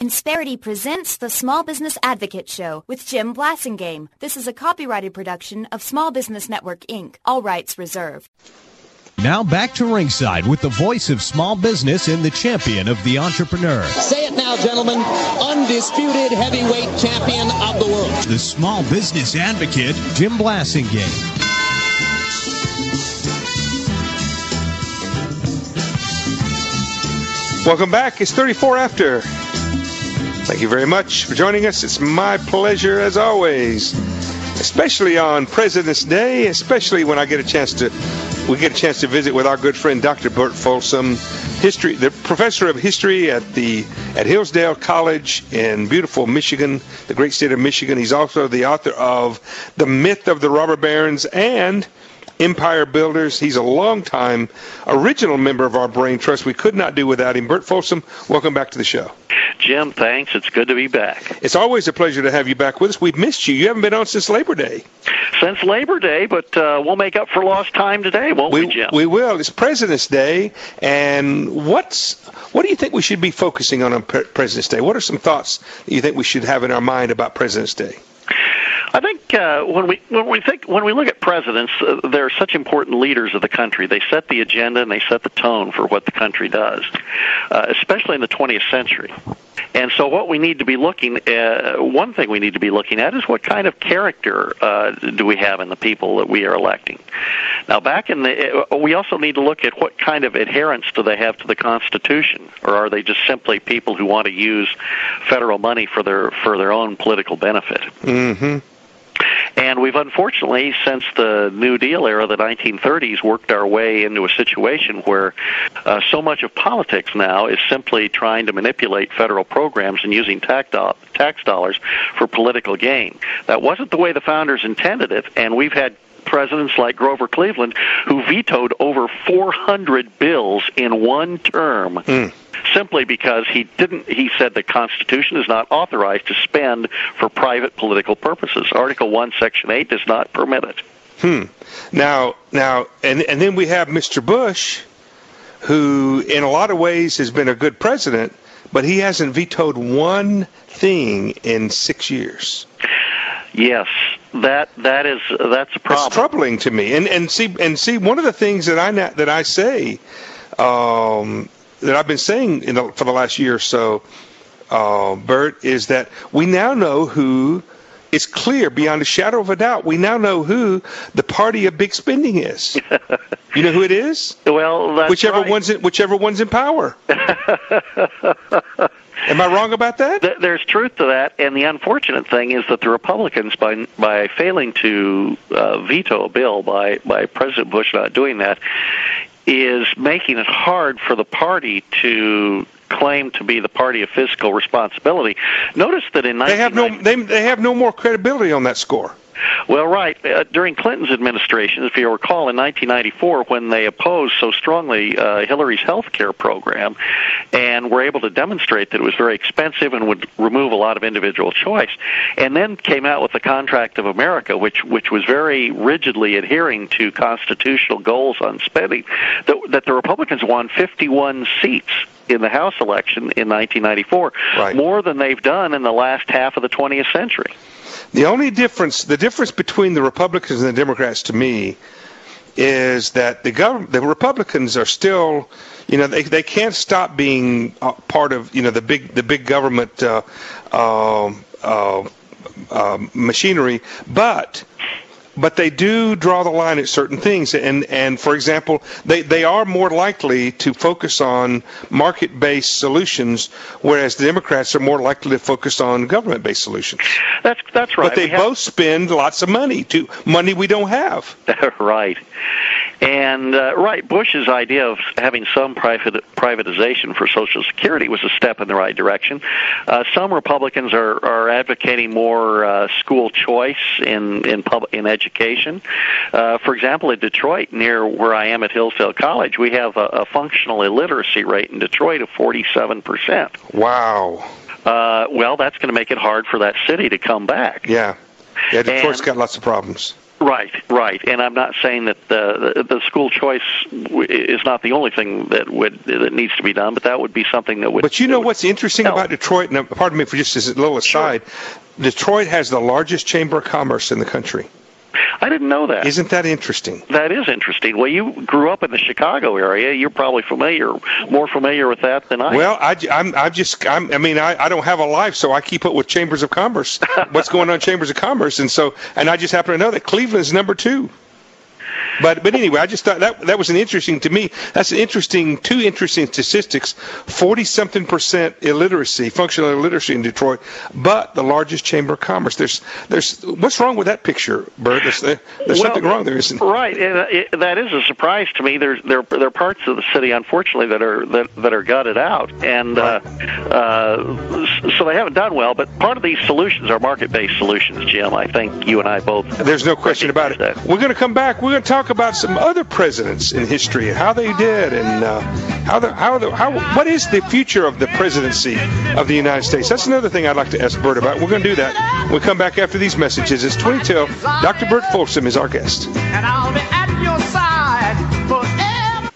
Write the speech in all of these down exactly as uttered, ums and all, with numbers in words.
Insperity presents the Small Business Advocate Show with Jim Blasingame. This is a copyrighted production of Small Business Network, Incorporated. All rights reserved. Now back to ringside with the voice of small business and the champion of the entrepreneur. Say it now, gentlemen. Undisputed heavyweight champion of the world. The small business advocate, Jim Blasingame. Welcome back. It's thirty-four after. Thank you very much for joining us. It's my pleasure as always, especially on President's Day, especially when I get a chance to, we get a chance to visit with our good friend Doctor Bert Folsom, history, the professor of history at the at Hillsdale College in beautiful Michigan, the great state of Michigan. He's also the author of The Myth of the Robber Barons and Empire Builders. He's a longtime original member of our Brain Trust. We could not do without him. Bert Folsom, welcome back to the show. Jim, thanks. It's good to be back. It's always a pleasure to have you back with us. We've missed you. You haven't been on since Labor Day. Since Labor Day, but uh, we'll make up for lost time today, won't we, we, Jim? We will. It's President's Day, and what's what do you think we should be focusing on on President's Day? What are some thoughts that you think we should have in our mind about President's Day? I think uh, when we when we think when we look at presidents, uh, they're such important leaders of the country. They set the agenda and they set the tone for what the country does, uh, especially in the twentieth century. And so, what we need to be looking at, one thing we need to be looking at is what kind of character uh, do we have in the people that we are electing. Now, back in the, we also need to look at what kind of adherence do they have to the Constitution, or are they just simply people who want to use federal money for their for their own political benefit? Mm-hmm. And we've unfortunately, since the New Deal era, the nineteen thirties, worked our way into a situation where uh, so much of politics now is simply trying to manipulate federal programs and using tax, do- tax dollars for political gain. That wasn't the way the founders intended it, and we've had presidents like Grover Cleveland who vetoed over four hundred bills in one term. Mm. Simply because he didn't, he said the Constitution is not authorized to spend for private political purposes. Article one, Section eight does not permit it. Hmm. Now, now, and and then we have Mister Bush, who in a lot of ways has been a good president, but he hasn't vetoed one thing in six years. Yes, that that is that's a problem. It's troubling to me. And and see and see one of the things that I that I say. Um, that I've been saying in the, for the last year or so, uh, Bert, is that we now know who, it's clear beyond a shadow of a doubt, we now know who the party of big spending is. You know who it is? Well, that's whichever right. one's in, whichever one's in power. Am I wrong about that? There's truth to that, and the unfortunate thing is that the Republicans, by by failing to uh, veto a bill, by, by President Bush not doing that, is making it hard for the party to claim to be the party of fiscal responsibility. Notice that in they have no they they have no more credibility on that score. Well, right. Uh, during Clinton's administration, if you recall, in nineteen ninety-four, when they opposed so strongly uh, Hillary's health care program and were able to demonstrate that it was very expensive and would remove a lot of individual choice, and then came out with the Contract of America, which which was very rigidly adhering to constitutional goals on spending, that, that the Republicans won fifty-one seats in the House election in nineteen ninety-four, right. More than they've done in the last half of the twentieth century. The only difference, the difference between the Republicans and the Democrats, to me, is that the government, the Republicans are still, you know, they they can't stop being part of, you know, the big the big government uh, uh, uh, uh, machinery, but. But they do draw the line at certain things, and, and for example, they, they are more likely to focus on market-based solutions, whereas the Democrats are more likely to focus on government-based solutions. That's that's right. But they we both have... spend lots of money, to money we don't have. Right. And, uh, right, Bush's idea of having some private, privatization for Social Security was a step in the right direction. Uh, some Republicans are, are advocating more uh, school choice in in, pub, in education. Uh, for example, in Detroit, near where I am at Hillsdale College, we have a, a functional illiteracy rate in Detroit of forty-seven percent. Wow. Uh, well, that's going to make it hard for that city to come back. Yeah. Yeah, Detroit's and, got lots of problems. Right, right, and I'm not saying that the, the, the school choice is not the only thing that would that needs to be done, but that would be something that would. But you know would what's interesting help. about Detroit? And pardon me for just as a little aside. Sure. Detroit has the largest chamber of commerce in the country. I didn't know that. Isn't that interesting? That is interesting. Well, you grew up in the Chicago area. You're probably familiar, more familiar with that than I am. Well, I, I'm, I'm just, I'm, I mean, I, I don't have a life, so I keep up with chambers of commerce, what's going on in chambers of commerce. And so, and I just happen to know that Cleveland is number two. But but anyway, I just thought that that was an interesting to me. That's an interesting, two interesting statistics: forty something percent illiteracy, functional illiteracy in Detroit, but the largest chamber of commerce. There's there's what's wrong with that picture, Bert? There's, there's well, something wrong there, isn't there? Right, it, it, that is a surprise to me. There's there there are parts of the city, unfortunately, that are that, that are gutted out, and right. uh, uh, so they haven't done well. But part of these solutions are market-based solutions, Jim. I think you and I both. There's no question about it. That. We're going to come back. We're going to talk about some other presidents in history and how they did, and uh, how the how the how what is the future of the presidency of the United States? That's another thing I'd like to ask Bert about. We're going to do that. We'll come back after these messages. It's twenty twelve. Doctor Bert Folsom is our guest. And I'll be at your side forever.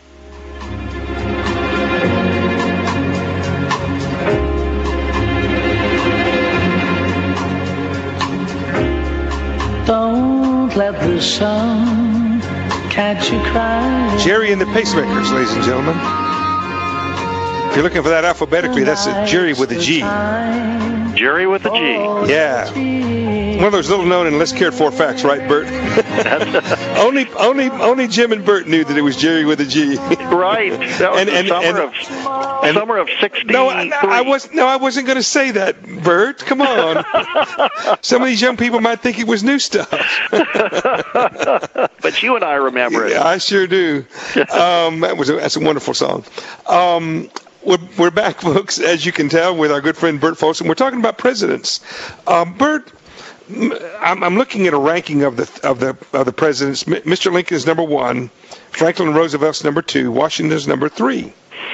Don't let the sun catch you cry. Jerry and the Pacemakers, ladies and gentlemen. If you're looking for that alphabetically, that's a Jerry with a G. Jerry with a G. Yeah. One of those little known and less cared for facts, right, Bert? only, only, only Jim and Bert knew that it was Jerry with a G. Right. That was and, the and, summer and, of and, summer of sixty-three. No, I, I was no, I wasn't going to say that, Bert. Come on. Some of these young people might think it was new stuff. But you and I remember it. Yeah, I sure do. Um, that was a, that's a wonderful song. Um, We're, we're back, folks, as you can tell, with our good friend Bert Folsom. We're talking about presidents. Uh, Bert, I'm, I'm looking at a ranking of the of the of the presidents. Mister Lincoln is number one, Franklin Roosevelt's number two, Washington's number three.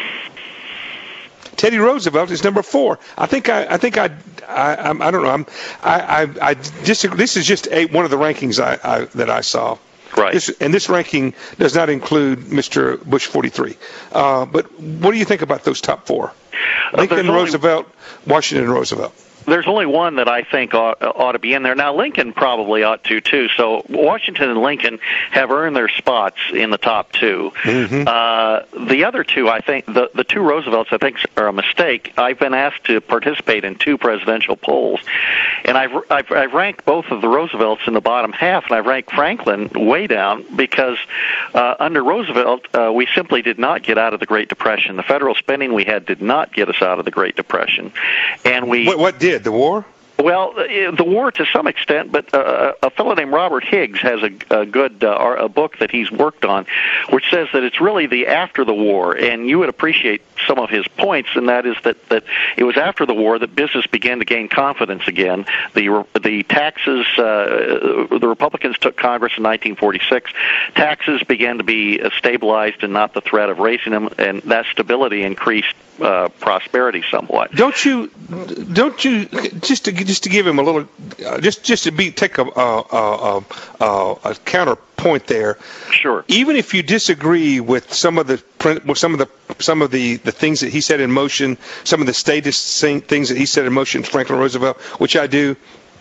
Teddy Roosevelt is number four. I think I, I think I, I, I don't know. I'm, I, I, I disagree. This is just a, one of the rankings I, I that I saw. Right. This, and this ranking does not include Mister Bush forty-three. Uh, but what do you think about those top four? Lincoln, uh, Roosevelt, only, Washington, Roosevelt. There's only one that I think ought, ought to be in there. Now, Lincoln probably ought to, too. So Washington and Lincoln have earned their spots in the top two. Mm-hmm. Uh, the other two, I think, the, the two Roosevelts, I think, are a mistake. I've been asked to participate in two presidential polls, and I've, I've, I've ranked both of the Roosevelts in the bottom half, and I've ranked Franklin way down because uh, under Roosevelt, uh, we simply did not get out of the Great Depression. The federal spending we had did not get us out of the Great Depression. And we What, what did? The war? Well, the war to some extent, but uh, a fellow named Robert Higgs has a, a good uh, a book that he's worked on, which says that it's really the after the war, and you would appreciate some of his points, and that is that, that it was after the war that business began to gain confidence again. The the taxes, uh, the Republicans took Congress in nineteen forty-six. Taxes began to be stabilized and not the threat of raising them, and that stability increased uh, prosperity somewhat. Don't you? Don't you? Just to just to give him a little, uh, just just to be take a a, a, a, a counterpoint there. Sure. Even if you disagree with some of the with some of the some of the, the things that he set in motion, some of the statist things that he set in motion, Franklin Roosevelt, which I do.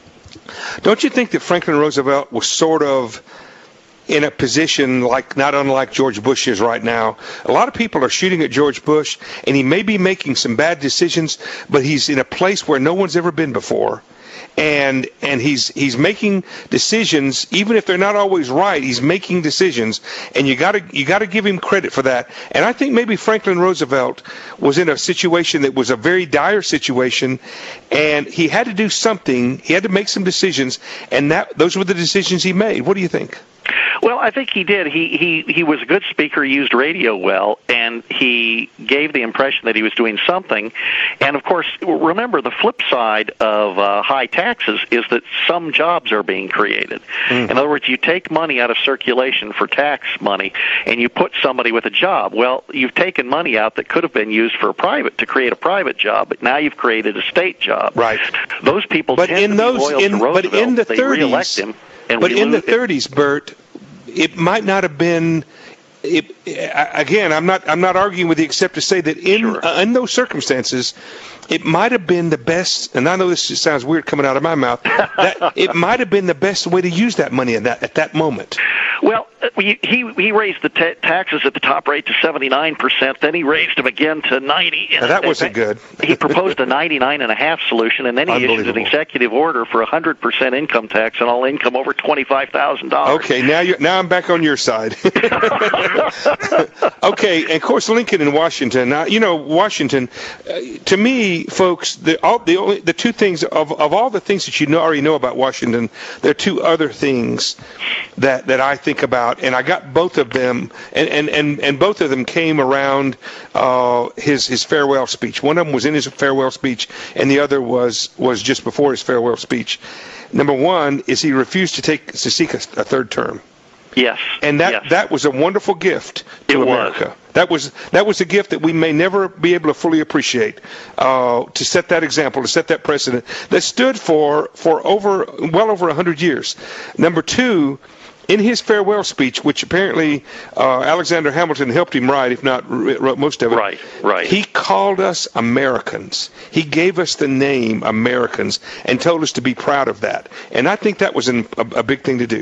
Don't you think that Franklin Roosevelt was sort of in a position like not unlike George Bush is right now? A lot of people are shooting at George Bush, and he may be making some bad decisions, but he's in a place where no one's ever been before. And and he's he's making decisions, even if they're not always right. He's making decisions, and you got to you got to give him credit for that. And I think maybe Franklin Roosevelt was in a situation that was a very dire situation, and he had to do something. He had to make some decisions, and that those were the decisions he made. What do you think? Well, I think he did. He he he was a good speaker, used radio well, and he gave the impression that he was doing something. And, of course, remember, the flip side of uh, high taxes is that some jobs are being created. Mm. In other words, you take money out of circulation for tax money, and you put somebody with a job. Well, you've taken money out that could have been used for a private, to create a private job, but now you've created a state job. Right. Those people but tend in to those, be loyal in, to Roosevelt. But in the they thirties, reelect him. And but in lose, the thirties, Bert, it might not have been. It, again, I'm not. I'm not arguing with you, except to say that in sure. uh, in those circumstances, it might have been the best. And I know this sounds weird coming out of my mouth. That it might have been the best way to use that money at that at that moment. Well, he he raised the ta- taxes at the top rate to seventy-nine percent. Then he raised them again to ninety. Now, that wasn't good. He proposed a ninety-nine and a half solution, and then he issued an executive order for one hundred percent income tax on all income over twenty-five thousand dollars. Okay, now you now I'm back on your side. Okay, and of course Lincoln in Washington. Now, you know, Washington. Uh, to me, folks, the all the only the two things of of all the things that you know already know about Washington, there are two other things that that I think about, and I got both of them, and and and, and both of them came around uh, his his farewell speech. One of them was in his farewell speech, and the other was was just before his farewell speech. Number one is he refused to take to seek a, a third term. Yes, and that yes. that was a wonderful gift to it America. Was. That was that was a gift that we may never be able to fully appreciate. Uh, to set that example, to set that precedent, that stood for for over well over a hundred years. Number two, in his farewell speech, which apparently uh, Alexander Hamilton helped him write, if not wrote most of it. Right, right. He called us Americans. He gave us the name Americans and told us to be proud of that. And I think that was an, a, a big thing to do.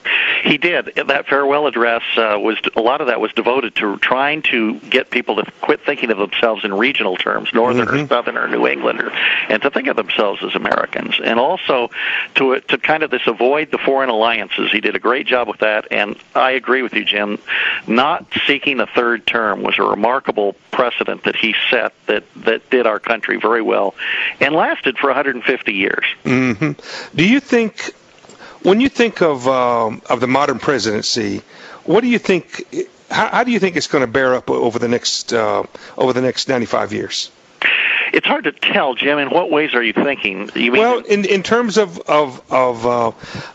He did. That farewell address uh, was a lot of that was devoted to trying to get people to quit thinking of themselves in regional terms, Northern mm-hmm. or Southern or New Englander, and to think of themselves as Americans, and also to to kind of this avoid the foreign alliances. He did a great job with that, and I agree with you, Jim. Not seeking a third term was a remarkable precedent that he set that that did our country very well, and lasted for one hundred fifty years. Mm-hmm. Do you think? When you think of um, of the modern presidency, what do you think? How, how do you think it's going to bear up over the next uh, over the next ninety-five years? It's hard to tell, Jim. In what ways are you thinking? You mean well, in in terms of of of uh,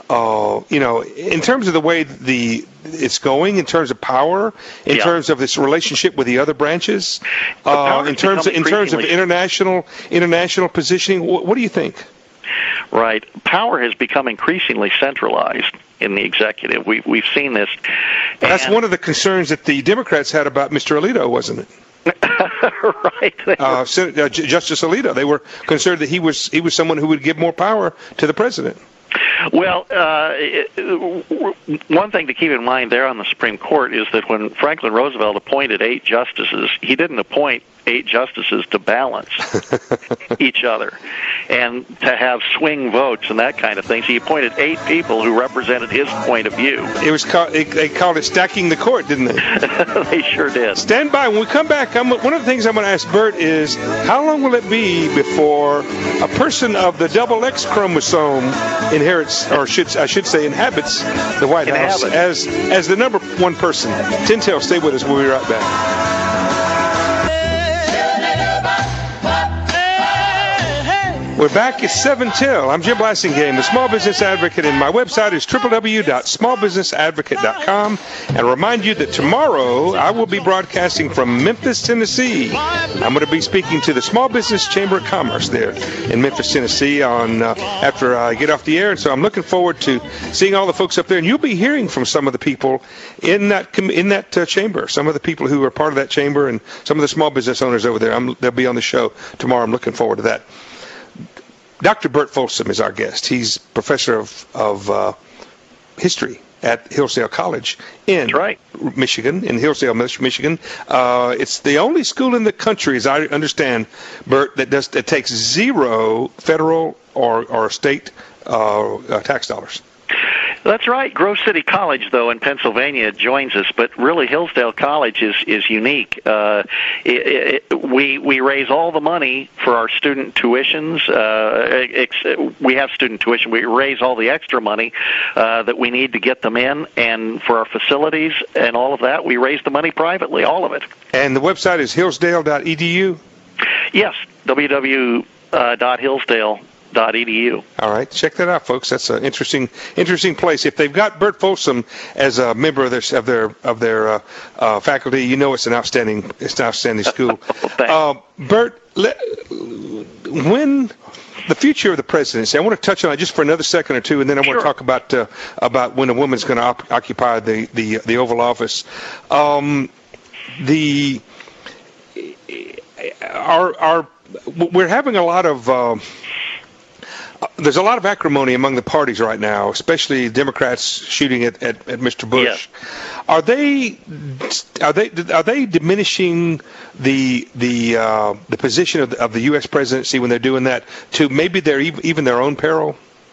uh, you know, in terms of the way the it's going, in terms of power, in yeah. terms of this relationship with the other branches, uh, in terms of, in terms of international international positioning, what, what do you think? Right. Power has become increasingly centralized in the executive. We've, we've seen this. And that's one of the concerns that the Democrats had about Mister Alito, wasn't it? Right. Uh, uh, Justice Alito. They were concerned that he was he was someone who would give more power to the president. Well, uh, one thing to keep in mind there on the Supreme Court is that when Franklin Roosevelt appointed eight justices, he didn't appoint eight justices to balance each other and to have swing votes and that kind of thing. So he appointed eight people who represented his point of view. It was called, they called it stacking the court, didn't they? They sure did. Stand by. When we come back, I'm, one of the things I'm going to ask Bert is, how long will it be before a person of the double X chromosome inherits, or should I should say inhabits, the White House as as the number one person? Tintel, stay with us. We'll be right back. We're back at seven till. I'm Jim Blasingame, the Small Business Advocate, and my website is w w w dot small business advocate dot com. And remind you that tomorrow I will be broadcasting from Memphis, Tennessee. I'm going to be speaking to the Small Business Chamber of Commerce there in Memphis, Tennessee on uh, after I get off the air. And so I'm looking forward to seeing all the folks up there. And you'll be hearing from some of the people in that in that uh, chamber, some of the people who are part of that chamber and some of the small business owners over there. I'm, they'll be on the show tomorrow. I'm looking forward to that. Doctor Bert Folsom is our guest. He's professor of, of uh, history at Hillsdale College in That's right. Michigan, in Hillsdale, Michigan. Uh, it's the only school in the country, as I understand, Bert, that does that takes zero federal or, or state uh, uh, tax dollars. That's right. Grove City College, though, in Pennsylvania joins us, but really Hillsdale College is is unique. Uh, it, it, we we raise all the money for our student tuitions. Uh, ex- we have student tuition. We raise all the extra money uh, that we need to get them in, and for our facilities and all of that, we raise the money privately, all of it. And the website is hillsdale dot e d u? Yes, w w w dot hillsdale dot e d u. All right, check that out, folks. That's an interesting, interesting place. If they've got Bert Folsom as a member of their of their of their uh, uh, faculty, you know it's an outstanding, it's an outstanding school. uh, Bert, le- when the future of the presidency, I want to touch on it just for another second or two, and then I want Sure. to talk about uh, about when a woman's going to op- occupy the, the the Oval Office. Um, the our our we're having a lot of. Uh, There's a lot of acrimony among the parties right now, especially Democrats shooting at, at, at Mister Bush. Yes. Are they are they are they diminishing the the uh, the position of the, of the U S presidency when they're doing that to maybe their even their own peril?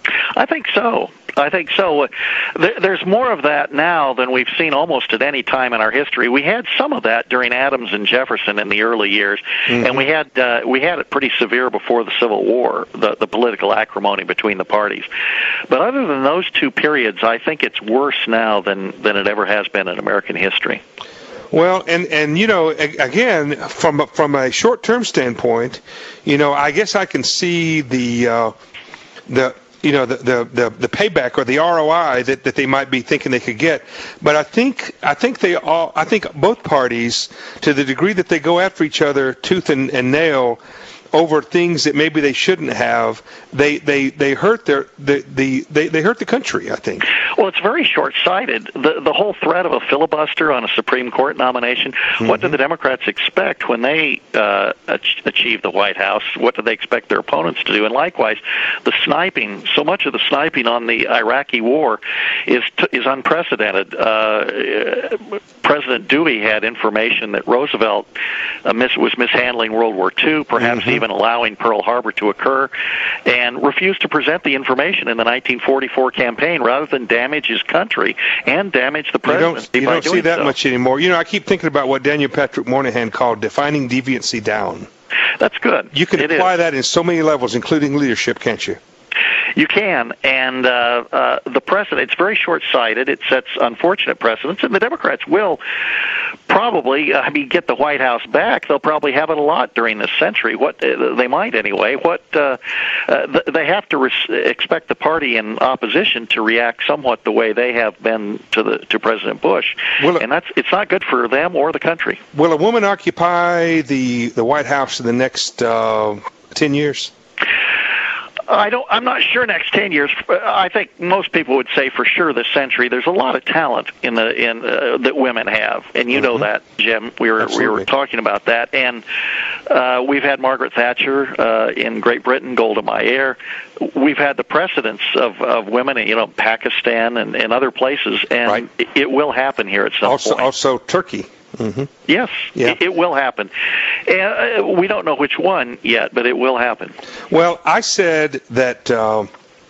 I think so. I think so. There, there's more of that now than we've seen almost at any time in our history. We had some of that during Adams and Jefferson in the early years, mm-hmm. and we had uh, we had it pretty severe before the Civil War, the, the political acrimony between the parties. But other than those two periods, I think it's worse now than, than it ever has been in American history. Well, and, and you know, again, from from a short-term standpoint, you know, I guess I can see the uh, the. you know, the, the, the, the payback or the R O I that, that they might be thinking they could get. But I think I think they all I think both parties, to the degree that they go after each other tooth and, and nail over things that maybe they shouldn't have, they they, they hurt their the, the they, they hurt the country, I think. Well, it's very short-sighted. The the whole threat of a filibuster on a Supreme Court nomination, mm-hmm. what do the Democrats expect when they uh, achieve the White House? What do they expect their opponents to do? And likewise, the sniping, so much of the sniping on the Iraqi war is t- is unprecedented. Uh, President Dewey had information that Roosevelt uh, mis- was mishandling World War Two, perhaps mm-hmm. even allowing Pearl Harbor to occur, and refused to present the information in the nineteen forty-four campaign rather than damage his country and damage the presidency. You don't, you don't see that so. much anymore. You know, I keep thinking about what Daniel Patrick Moynihan called defining deviancy down. That's good. You can it apply is. that in so many levels, including leadership, can't you? You can, and uh, uh, the precedent, it's very short-sighted. It sets unfortunate precedents, and the Democrats will probably, I mean, get the White House back. They'll probably have it a lot during this century. What uh, they might anyway. What uh, uh, th- they have to res- expect the party in opposition to react somewhat the way they have been to the to President Bush, will and that's it's not good for them or the country. Will a woman occupy the the White House in the next uh, ten years? I don't. I'm not sure. Next ten years, I think most people would say for sure this century. There's a lot of talent in the in uh, that women have, and you mm-hmm. know that, Jim. We were Absolutely. we were talking about that, and uh, we've had Margaret Thatcher uh, in Great Britain, Golda Meir. We've had the precedents of, of women, in, you know, Pakistan and, and other places, and right. it, it will happen here at some also, point. Also, Turkey. Mm-hmm. Yes, yeah. it, it will happen. And uh, we don't know which one yet, but it will happen. Well, I said that uh,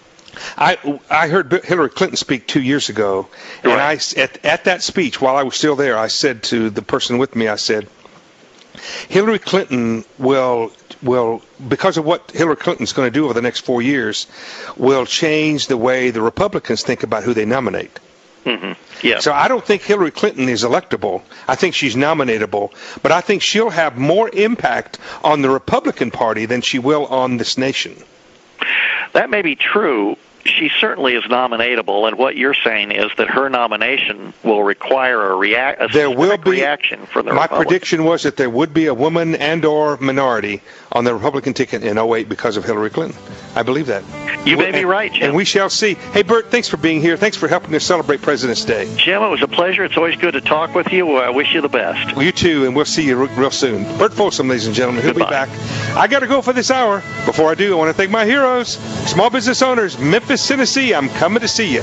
I I heard Hillary Clinton speak two years ago, and right. I at at that speech, while I was still there, I said to the person with me, I said, Hillary Clinton will will because of what Hillary Clinton's going to do over the next four years, will change the way the Republicans think about who they nominate. Mm-hmm. Yeah. So I don't think Hillary Clinton is electable. I think she's nominatable, but I think she'll have more impact on the Republican Party than she will on this nation. That may be true. She certainly is nominatable, and what you're saying is that her nomination will require a, react, a there will be, reaction from the my Republicans. prediction was that there would be a woman and or minority on the Republican ticket in oh eight because of Hillary Clinton. I believe that. You may be and, right, Jim. And we shall see. Hey, Bert, thanks for being here. Thanks for helping us celebrate President's Day. Jim, it was a pleasure. It's always good to talk with you. I wish you the best. Well, you too, and we'll see you real soon. Bert Folsom, ladies and gentlemen. He'll Goodbye. be back. I got to go for this hour. Before I do, I want to thank my heroes, small business owners, Memphis, Tennessee. I'm coming to see you.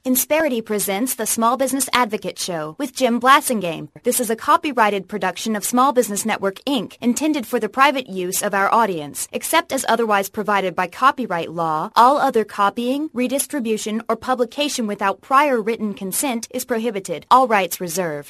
Insperity presents the Small Business Advocate Show with Jim Blasingame. This is a copyrighted production of Small Business Network, Incorporated, intended for the private use of our audience. Except as otherwise provided by copyright law, all other copying, redistribution, or publication without prior written consent is prohibited. All rights reserved.